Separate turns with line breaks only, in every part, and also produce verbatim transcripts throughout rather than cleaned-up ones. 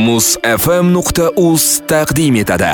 muz f m nuqta uz taqdim etadi.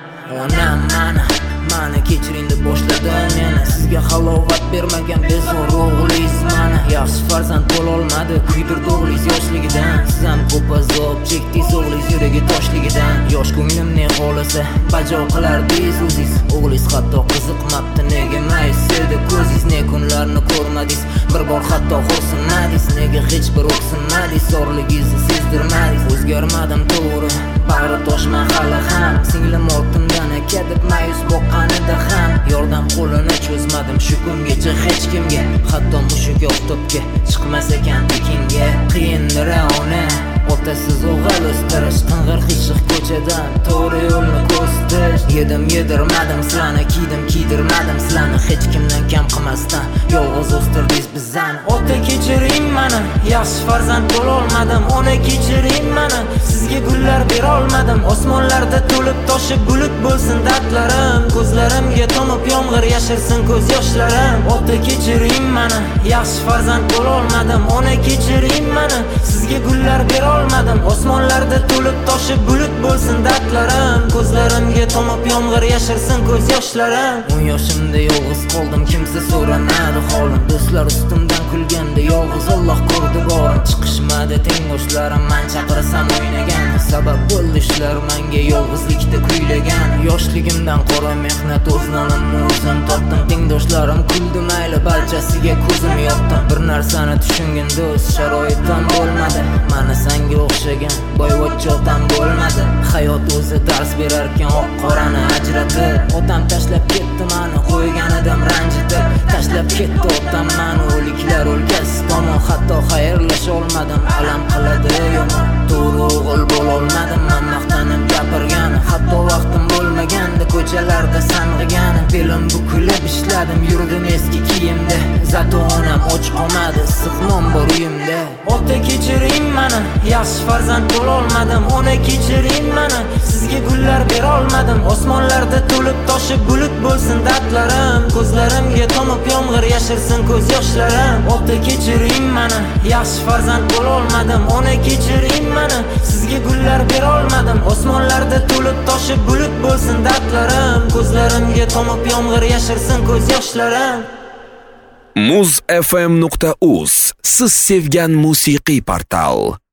Onam mana, mana kechiring deb boshladim yana. Sizga halovat bermagan bezor o'g'lingiz mana. Yaxshi farzand bo'lolmadi, kuydirdi o'g'lingiz yoshligidan. Siz ham ko'p azob chekdingiz o'g'lingiz yuragi toshligidan. Yosh ko'nglim ne xolasa, bajo qilardingiz o'zingiz. O'g'lingiz hatto qiziqmabdi, nega mayus sevdi ko'zingiz, ne kunlarni ko'rmadingiz. Bir bor hatto xo'rsinmadingiz, nega hech bir o'ksinmadingiz, zorligingizni sezdirmadingiz. O'zgarmadim to'g'ri, bag'ri toshman hali ham. Singlim ortimdan aka deb mayus boqqanida ham yordam qo'lini cho'zmadim shu kungacha hech kimga. Hatto mushuk oftobga chiqmas ekan tekinga. Qiyindir ona, otasiz o'g'il o'stirish, qing'ir qiyshiq ko'chadan to'g'ri yo'lni ko'rsatish. Yedim yedirmadim sizlarni, kiydim kiydirmadim sizlarni, hech kimdan kam qilmasdan yolg'iz o'stirdingiz bizani. Ota kechiring mani, yaxshi farzand bo'lolmadim. Ona kechiring mani, sizga gullar bera olmadim. Osmonlarda to'lib toshib bulut bo'lsin dardlarim, ko'zlarimga tomib yomg'ir yashirsin ko'z yoshlarim. Ota kechiring mani, yaxshi farzand bo'lolmadim. Ona kechiring mani, sizga gullar bera olmadim. Osmonlarda to'lib toshib bulut bo'lsin dardlarim, ko'zlarimga tomib yomg'ir yashirsin ko'z yoshlarim. o'n yoshimda yolg'iz qoldim, kimsa so'ramadi holim. Do'stlar ustimdan kulganda yolg'iz Alloh ko'rdi borim. Chiqishmadi tengdoshlarim, men chaqirsam o'ynagan. Sabab bo'ldi shular menga yolg'izlikda kuylagan. Yoshligimdan qora mehnat o'z nonimni o'zim topdim. Tengdoshlarim kuldi mayli, barchasiga ko'zim yopdim. Bir narsani tushungin do'st, sharoitim bo'lmadi. Mani senga o'xshagan boyvachcha otam bo'lmadi. Hayot o'zi dars berar ekan oq qorani ajratib. Otam tashlab ketdi mani, qo'yganidim ranjitib. Tashlab ketdi otam mani o'liklar o'lkasi tomon. Hatto xayrlasha olmadim, alam qiladi yomon. To'g'ri o'g'il bo'lolmadim, men maqtanib gapirgan. Hatto vaqtim bo'lmaganda ko'chalarda sang'igan. Belim bukilib ishladim, yurdim eski kiyimda. Zato onam och qolmadi, issiq non bor uyimda. Ota kechiring mani, yaxshi farzand bo'lolmadim. Ona kechiring mani, sizga gullar bera olmadim. Osmonlarda to'lib toshib bulut bo'lsin dardlarim, ko'zlarimga tomib yomg'ir yashirsin ko'z yoshlarim. Ota kechiring mani, yaxshi farzand bo'lolmadim. Ona kechiring mani, sizga gullar bera olmadim. Osmonlarda to'lib toshib bulut bo'lsin dardlarim, ko'zlarimga tomib yomg'ir yashirsin ko'z yoshlarim.
muz f m nuqta uz siz sevgan musiqiy portal.